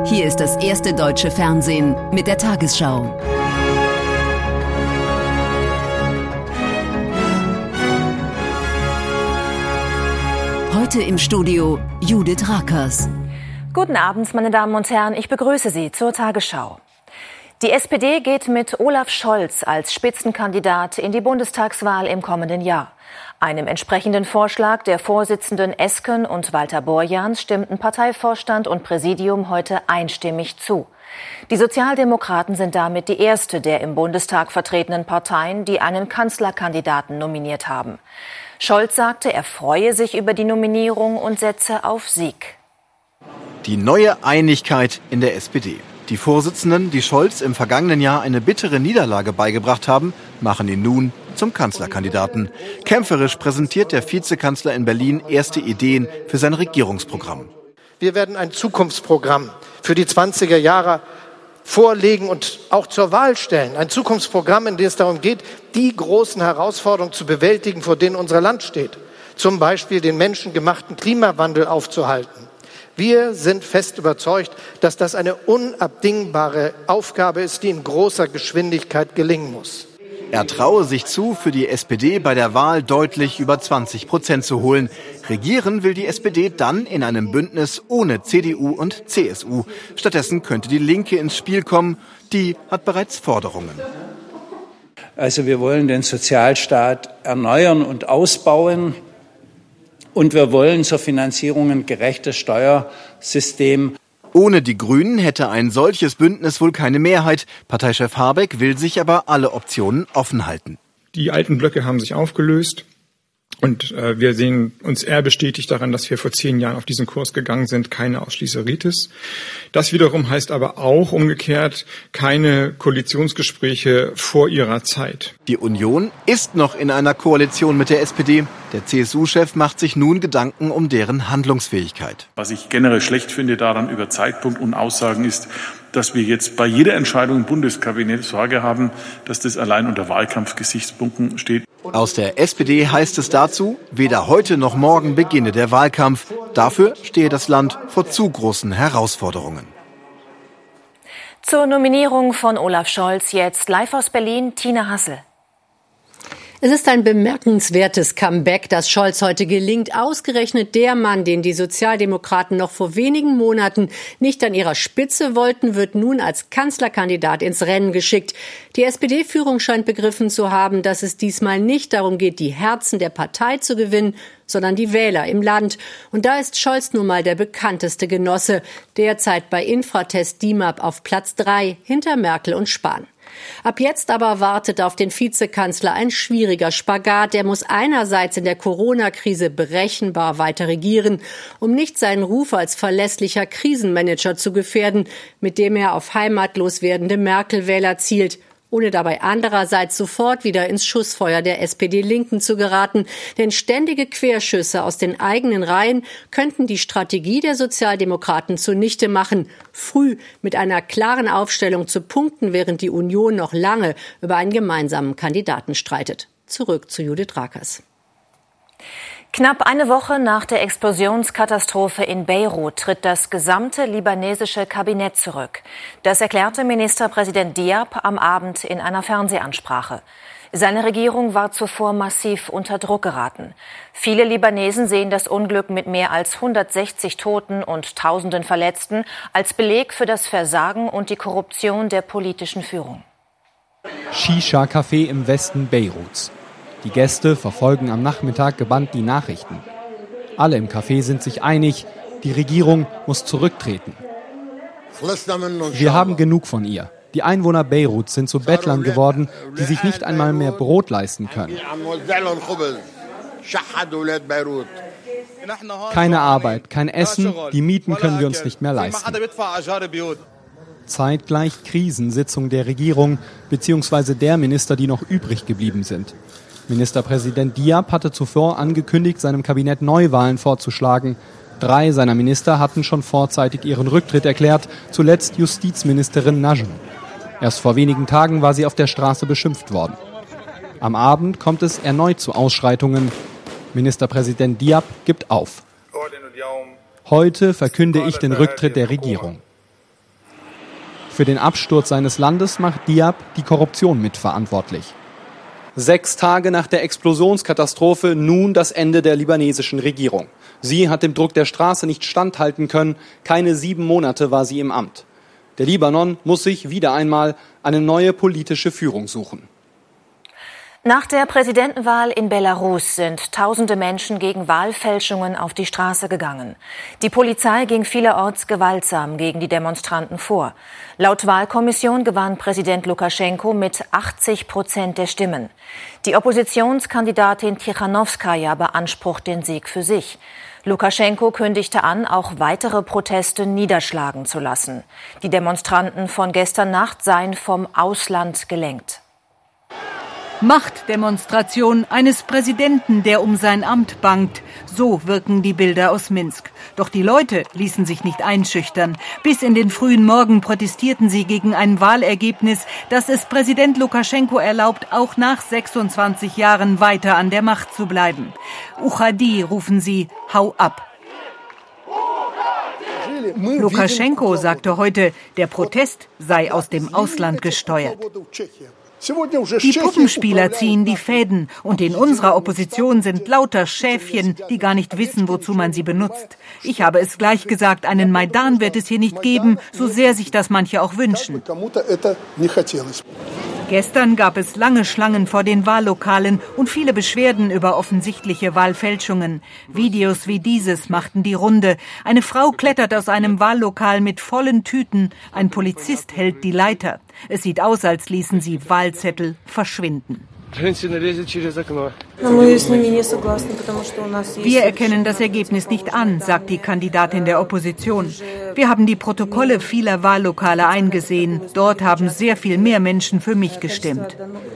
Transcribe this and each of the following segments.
Hier ist das erste deutsche Fernsehen mit der Tagesschau. Heute im Studio Judith Rakers. Guten Abend, meine Damen und Herren, ich begrüße Sie zur Tagesschau. Die SPD geht mit Olaf Scholz als Spitzenkandidat in die Bundestagswahl im kommenden Jahr. Einem entsprechenden Vorschlag der Vorsitzenden Esken und Walter Borjans stimmten Parteivorstand und Präsidium heute einstimmig zu. Die Sozialdemokraten sind damit die erste der im Bundestag vertretenen Parteien, die einen Kanzlerkandidaten nominiert haben. Scholz sagte, er freue sich über die Nominierung und setze auf Sieg. Die neue Einigkeit in der SPD. Die Vorsitzenden, die Scholz im vergangenen Jahr eine bittere Niederlage beigebracht haben, machen ihn nun zum Kanzlerkandidaten. Kämpferisch präsentiert der Vizekanzler in Berlin erste Ideen für sein Regierungsprogramm. Wir werden ein Zukunftsprogramm für die 20er Jahre vorlegen und auch zur Wahl stellen. Ein Zukunftsprogramm, in dem es darum geht, die großen Herausforderungen zu bewältigen, vor denen unser Land steht. Zum Beispiel den menschengemachten Klimawandel aufzuhalten. Wir sind fest überzeugt, dass das eine unabdingbare Aufgabe ist, die in großer Geschwindigkeit gelingen muss. Er traue sich zu, für die SPD bei der Wahl deutlich über 20% zu holen. Regieren will die SPD dann in einem Bündnis ohne CDU und CSU. Stattdessen könnte die Linke ins Spiel kommen. Die hat bereits Forderungen. Also wir wollen den Sozialstaat erneuern und ausbauen. Und wir wollen zur Finanzierung ein gerechtes Steuersystem. Ohne die Grünen hätte ein solches Bündnis wohl keine Mehrheit. Parteichef Habeck will sich aber alle Optionen offen halten. Die alten Blöcke haben sich aufgelöst. Und wir sehen uns eher bestätigt daran, dass wir vor 10 Jahren auf diesen Kurs gegangen sind, keine Ausschließeritis. Das wiederum heißt aber auch umgekehrt keine Koalitionsgespräche vor ihrer Zeit. Die Union ist noch in einer Koalition mit der SPD. Der CSU-Chef macht sich nun Gedanken um deren Handlungsfähigkeit. Was ich generell schlecht finde daran über Zeitpunkt und Aussagen ist, dass wir jetzt bei jeder Entscheidung im Bundeskabinett Sorge haben, dass das allein unter Wahlkampfgesichtspunkten steht. Aus der SPD heißt es dazu, weder heute noch morgen beginne der Wahlkampf. Dafür stehe das Land vor zu großen Herausforderungen. Zur Nominierung von Olaf Scholz jetzt live aus Berlin, Tina Hassel. Es ist ein bemerkenswertes Comeback, das Scholz heute gelingt. Ausgerechnet der Mann, den die Sozialdemokraten noch vor wenigen Monaten nicht an ihrer Spitze wollten, wird nun als Kanzlerkandidat ins Rennen geschickt. Die SPD-Führung scheint begriffen zu haben, dass es diesmal nicht darum geht, die Herzen der Partei zu gewinnen, sondern die Wähler im Land. Und da ist Scholz nun mal der bekannteste Genosse. Derzeit bei Infratest DIMAP auf Platz 3 hinter Merkel und Spahn. Ab jetzt aber wartet auf den Vizekanzler ein schwieriger Spagat. Er muss einerseits in der Corona-Krise berechenbar weiter regieren, um nicht seinen Ruf als verlässlicher Krisenmanager zu gefährden, mit dem er auf heimatlos werdende Merkel-Wähler zielt, ohne dabei andererseits sofort wieder ins Schussfeuer der SPD-Linken zu geraten. Denn ständige Querschüsse aus den eigenen Reihen könnten die Strategie der Sozialdemokraten zunichte machen, früh mit einer klaren Aufstellung zu punkten, während die Union noch lange über einen gemeinsamen Kandidaten streitet. Zurück zu Judith Rakers. Knapp eine Woche nach der Explosionskatastrophe in Beirut tritt das gesamte libanesische Kabinett zurück. Das erklärte Ministerpräsident Diab am Abend in einer Fernsehansprache. Seine Regierung war zuvor massiv unter Druck geraten. Viele Libanesen sehen das Unglück mit mehr als 160 Toten und Tausenden Verletzten als Beleg für das Versagen und die Korruption der politischen Führung. Shisha-Café im Westen Beiruts. Die Gäste verfolgen am Nachmittag gebannt die Nachrichten. Alle im Café sind sich einig, die Regierung muss zurücktreten. Wir haben genug von ihr. Die Einwohner Beiruts sind zu Bettlern geworden, die sich nicht einmal mehr Brot leisten können. Keine Arbeit, kein Essen, die Mieten können wir uns nicht mehr leisten. Zeitgleich Krisensitzung der Regierung bzw. der Minister, die noch übrig geblieben sind. Ministerpräsident Diab hatte zuvor angekündigt, seinem Kabinett Neuwahlen vorzuschlagen. 3 seiner Minister hatten schon vorzeitig ihren Rücktritt erklärt, zuletzt Justizministerin Najm. Erst vor wenigen Tagen war sie auf der Straße beschimpft worden. Am Abend kommt es erneut zu Ausschreitungen. Ministerpräsident Diab gibt auf. Heute verkünde ich den Rücktritt der Regierung. Für den Absturz seines Landes macht Diab die Korruption mitverantwortlich. 6 Tage nach der Explosionskatastrophe nun das Ende der libanesischen Regierung. Sie hat dem Druck der Straße nicht standhalten können. Keine 7 Monate war sie im Amt. Der Libanon muss sich wieder einmal eine neue politische Führung suchen. Nach der Präsidentenwahl in Belarus sind tausende Menschen gegen Wahlfälschungen auf die Straße gegangen. Die Polizei ging vielerorts gewaltsam gegen die Demonstranten vor. Laut Wahlkommission gewann Präsident Lukaschenko mit 80% der Stimmen. Die Oppositionskandidatin Tichanowskaja beansprucht den Sieg für sich. Lukaschenko kündigte an, auch weitere Proteste niederschlagen zu lassen. Die Demonstranten von gestern Nacht seien vom Ausland gelenkt. Machtdemonstration eines Präsidenten, der um sein Amt bangt. So wirken die Bilder aus Minsk. Doch die Leute ließen sich nicht einschüchtern. Bis in den frühen Morgen protestierten sie gegen ein Wahlergebnis, das es Präsident Lukaschenko erlaubt, auch nach 26 Jahren weiter an der Macht zu bleiben. Uchadi rufen sie, hau ab. Lukaschenko sagte heute, der Protest sei aus dem Ausland gesteuert. Die Puppenspieler ziehen die Fäden und in unserer Opposition sind lauter Schäfchen, die gar nicht wissen, wozu man sie benutzt. Ich habe es gleich gesagt, einen Maidan wird es hier nicht geben, so sehr sich das manche auch wünschen. Gestern gab es lange Schlangen vor den Wahllokalen und viele Beschwerden über offensichtliche Wahlfälschungen. Videos wie dieses machten die Runde. Eine Frau klettert aus einem Wahllokal mit vollen Tüten. Ein Polizist hält die Leiter. Es sieht aus, als ließen sie Wahlzettel verschwinden. Wir erkennen das Ergebnis nicht an, sagt die Kandidatin der Opposition. Wir haben die Protokolle vieler Wahllokale eingesehen. Dort haben sehr viel mehr Menschen für mich gestimmt.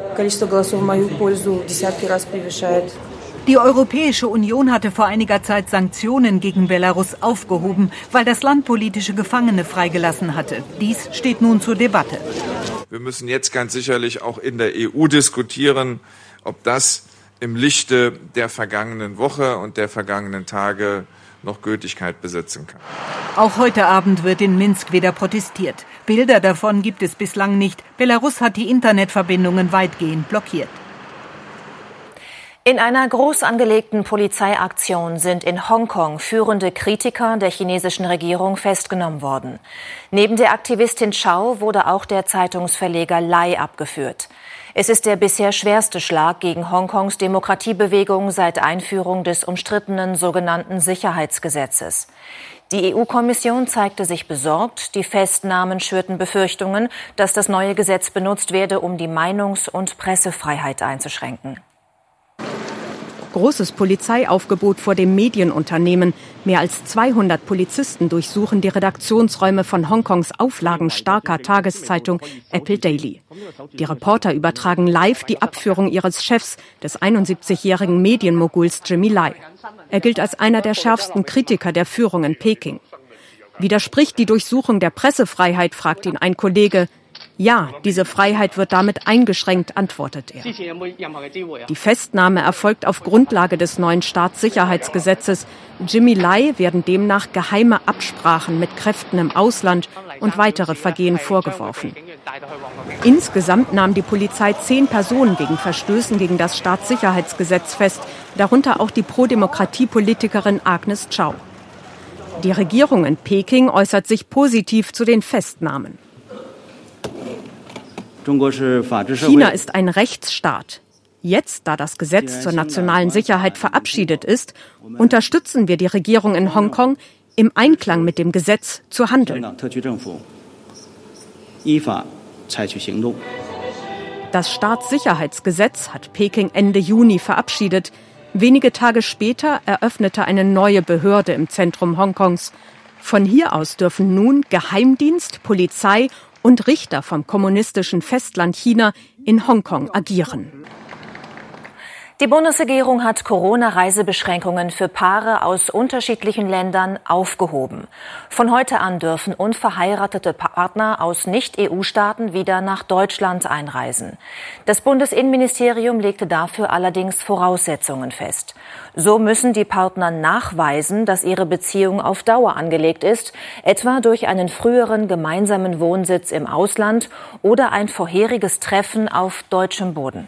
Die Europäische Union hatte vor einiger Zeit Sanktionen gegen Belarus aufgehoben, weil das Land politische Gefangene freigelassen hatte. Dies steht nun zur Debatte. Wir müssen jetzt ganz sicherlich auch in der EU diskutieren, ob das im Lichte der vergangenen Woche und der vergangenen Tage noch Gültigkeit besitzen kann. Auch heute Abend wird in Minsk wieder protestiert. Bilder davon gibt es bislang nicht. Belarus hat die Internetverbindungen weitgehend blockiert. In einer groß angelegten Polizeiaktion sind in Hongkong führende Kritiker der chinesischen Regierung festgenommen worden. Neben der Aktivistin Chao wurde auch der Zeitungsverleger Lai abgeführt. Es ist der bisher schwerste Schlag gegen Hongkongs Demokratiebewegung seit Einführung des umstrittenen sogenannten Sicherheitsgesetzes. Die EU-Kommission zeigte sich besorgt. Die Festnahmen schürten Befürchtungen, dass das neue Gesetz benutzt werde, um die Meinungs- und Pressefreiheit einzuschränken. Großes Polizeiaufgebot vor dem Medienunternehmen. Mehr als 200 Polizisten durchsuchen die Redaktionsräume von Hongkongs auflagenstarker Tageszeitung Apple Daily. Die Reporter übertragen live die Abführung ihres Chefs, des 71-jährigen Medienmoguls Jimmy Lai. Er gilt als einer der schärfsten Kritiker der Führung in Peking. Widerspricht die Durchsuchung der Pressefreiheit, fragt ihn ein Kollege. Ja, diese Freiheit wird damit eingeschränkt, antwortet er. Die Festnahme erfolgt auf Grundlage des neuen Staatssicherheitsgesetzes. Jimmy Lai werden demnach geheime Absprachen mit Kräften im Ausland und weitere Vergehen vorgeworfen. Insgesamt nahm die Polizei 10 Personen wegen Verstößen gegen das Staatssicherheitsgesetz fest, darunter auch die Pro-Demokratie-Politikerin Agnes Chow. Die Regierung in Peking äußert sich positiv zu den Festnahmen. China ist ein Rechtsstaat. Jetzt, da das Gesetz zur nationalen Sicherheit verabschiedet ist, unterstützen wir die Regierung in Hongkong, im Einklang mit dem Gesetz zu handeln. Das Staatssicherheitsgesetz hat Peking Ende Juni verabschiedet. Wenige Tage später eröffnete eine neue Behörde im Zentrum Hongkongs. Von hier aus dürfen nun Geheimdienst, Polizei und Richter vom kommunistischen Festland China in Hongkong agieren. Die Bundesregierung hat Corona-Reisebeschränkungen für Paare aus unterschiedlichen Ländern aufgehoben. Von heute an dürfen unverheiratete Partner aus Nicht-EU-Staaten wieder nach Deutschland einreisen. Das Bundesinnenministerium legte dafür allerdings Voraussetzungen fest. So müssen die Partner nachweisen, dass ihre Beziehung auf Dauer angelegt ist, etwa durch einen früheren gemeinsamen Wohnsitz im Ausland oder ein vorheriges Treffen auf deutschem Boden.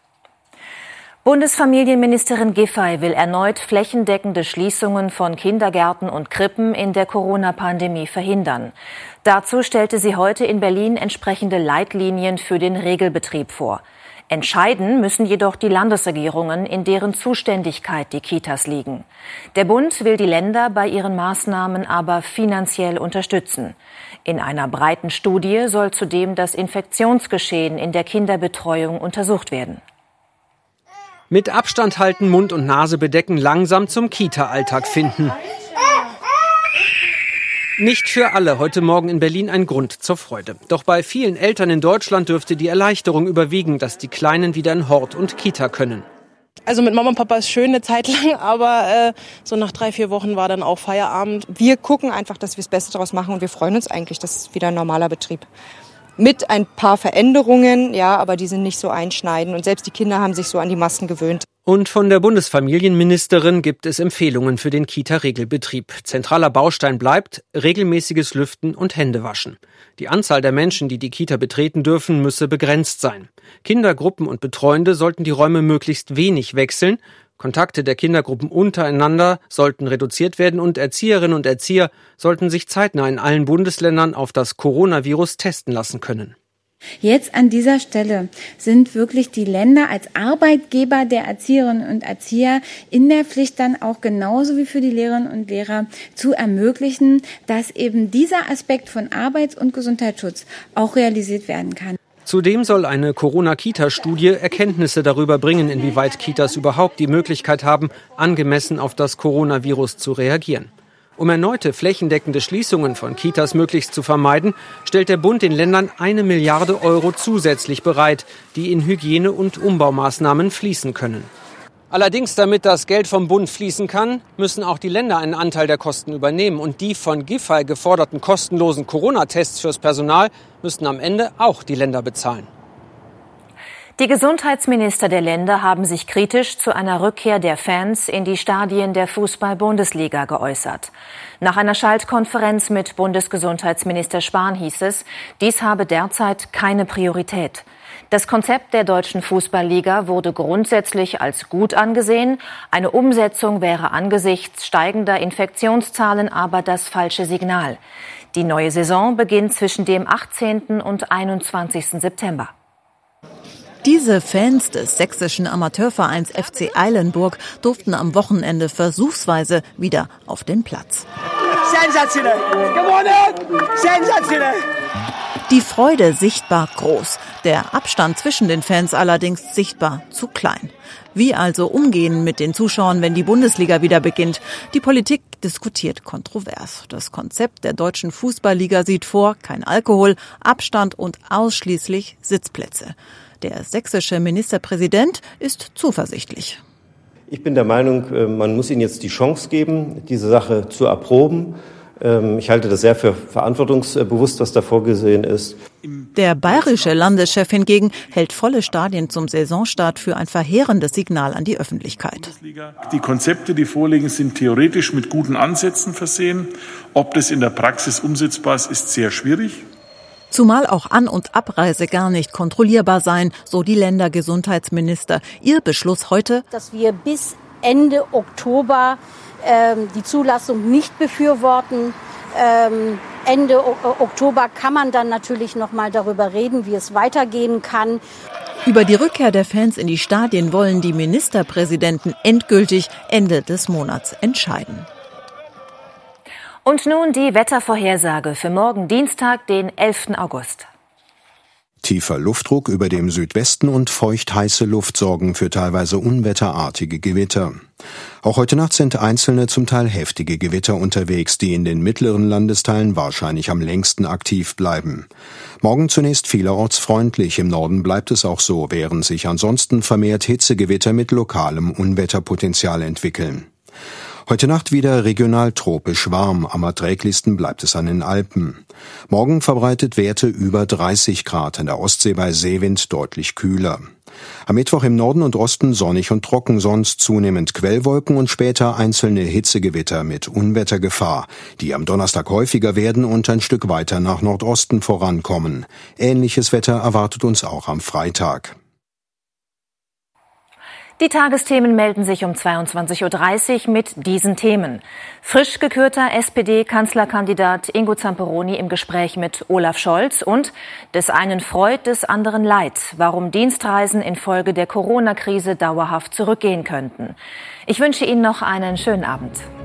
Bundesfamilienministerin Giffey will erneut flächendeckende Schließungen von Kindergärten und Krippen in der Corona-Pandemie verhindern. Dazu stellte sie heute in Berlin entsprechende Leitlinien für den Regelbetrieb vor. Entscheiden müssen jedoch die Landesregierungen, in deren Zuständigkeit die Kitas liegen. Der Bund will die Länder bei ihren Maßnahmen aber finanziell unterstützen. In einer breiten Studie soll zudem das Infektionsgeschehen in der Kinderbetreuung untersucht werden. Mit Abstand halten, Mund und Nase bedecken, langsam zum Kita-Alltag finden. Nicht für alle heute Morgen in Berlin ein Grund zur Freude. Doch bei vielen Eltern in Deutschland dürfte die Erleichterung überwiegen, dass die Kleinen wieder in Hort und Kita können. Also mit Mama und Papa ist schön eine Zeit lang, aber so nach 3-4 Wochen war dann auch Feierabend. Wir gucken einfach, dass wir das Beste daraus machen und wir freuen uns eigentlich, das ist wieder ein normaler Betrieb. Mit ein paar Veränderungen, ja, aber die sind nicht so einschneidend und selbst die Kinder haben sich so an die Masken gewöhnt. Und von der Bundesfamilienministerin gibt es Empfehlungen für den Kita-Regelbetrieb. Zentraler Baustein bleibt regelmäßiges Lüften und Händewaschen. Die Anzahl der Menschen, die die Kita betreten dürfen, müsse begrenzt sein. Kindergruppen und Betreuende sollten die Räume möglichst wenig wechseln. Kontakte der Kindergruppen untereinander sollten reduziert werden und Erzieherinnen und Erzieher sollten sich zeitnah in allen Bundesländern auf das Coronavirus testen lassen können. Jetzt an dieser Stelle sind wirklich die Länder als Arbeitgeber der Erzieherinnen und Erzieher in der Pflicht, dann auch genauso wie für die Lehrerinnen und Lehrer zu ermöglichen, dass eben dieser Aspekt von Arbeits- und Gesundheitsschutz auch realisiert werden kann. Zudem soll eine Corona-Kita-Studie Erkenntnisse darüber bringen, inwieweit Kitas überhaupt die Möglichkeit haben, angemessen auf das Coronavirus zu reagieren. Um erneute flächendeckende Schließungen von Kitas möglichst zu vermeiden, stellt der Bund den Ländern 1 Milliarde Euro zusätzlich bereit, die in Hygiene- und Umbaumaßnahmen fließen können. Allerdings, damit das Geld vom Bund fließen kann, müssen auch die Länder einen Anteil der Kosten übernehmen. Und die von Giffey geforderten kostenlosen Corona-Tests fürs Personal müssten am Ende auch die Länder bezahlen. Die Gesundheitsminister der Länder haben sich kritisch zu einer Rückkehr der Fans in die Stadien der Fußball-Bundesliga geäußert. Nach einer Schaltkonferenz mit Bundesgesundheitsminister Spahn hieß es, dies habe derzeit keine Priorität. Das Konzept der deutschen Fußballliga wurde grundsätzlich als gut angesehen. Eine Umsetzung wäre angesichts steigender Infektionszahlen aber das falsche Signal. Die neue Saison beginnt zwischen dem 18. und 21. September. Diese Fans des sächsischen Amateurvereins FC Eilenburg durften am Wochenende versuchsweise wieder auf den Platz. Sensationell! Gewonnen! Sensationell! Die Freude sichtbar groß, der Abstand zwischen den Fans allerdings sichtbar zu klein. Wie also umgehen mit den Zuschauern, wenn die Bundesliga wieder beginnt? Die Politik diskutiert kontrovers. Das Konzept der deutschen Fußballliga sieht vor, kein Alkohol, Abstand und ausschließlich Sitzplätze. Der sächsische Ministerpräsident ist zuversichtlich. Ich bin der Meinung, man muss ihnen jetzt die Chance geben, diese Sache zu erproben. Ich halte das sehr für verantwortungsbewusst, was da vorgesehen ist. Der bayerische Landeschef hingegen hält volle Stadien zum Saisonstart für ein verheerendes Signal an die Öffentlichkeit. Die Konzepte, die vorliegen, sind theoretisch mit guten Ansätzen versehen. Ob das in der Praxis umsetzbar ist, ist sehr schwierig. Zumal auch An- und Abreise gar nicht kontrollierbar seien, so die Ländergesundheitsminister. Ihr Beschluss heute, dass wir bis Ende Oktober die Zulassung nicht befürworten. Ende Oktober kann man dann natürlich noch mal darüber reden, wie es weitergehen kann. Über die Rückkehr der Fans in die Stadien wollen die Ministerpräsidenten endgültig Ende des Monats entscheiden. Und nun die Wettervorhersage für morgen Dienstag, den 11. August. Tiefer Luftdruck über dem Südwesten und feucht-heiße Luft sorgen für teilweise unwetterartige Gewitter. Auch heute Nacht sind einzelne, zum Teil heftige Gewitter unterwegs, die in den mittleren Landesteilen wahrscheinlich am längsten aktiv bleiben. Morgen zunächst vielerorts freundlich, im Norden bleibt es auch so, während sich ansonsten vermehrt Hitzegewitter mit lokalem Unwetterpotenzial entwickeln. Heute Nacht wieder regional tropisch warm, am erträglichsten bleibt es an den Alpen. Morgen verbreitet Werte über 30 Grad, an der Ostsee bei Seewind deutlich kühler. Am Mittwoch im Norden und Osten sonnig und trocken, sonst zunehmend Quellwolken und später einzelne Hitzegewitter mit Unwettergefahr, die am Donnerstag häufiger werden und ein Stück weiter nach Nordosten vorankommen. Ähnliches Wetter erwartet uns auch am Freitag. Die Tagesthemen melden sich um 22.30 Uhr mit diesen Themen. Frisch gekürter SPD-Kanzlerkandidat Ingo Zamperoni im Gespräch mit Olaf Scholz und des einen Freud, des anderen Leid, warum Dienstreisen infolge der Corona-Krise dauerhaft zurückgehen könnten. Ich wünsche Ihnen noch einen schönen Abend.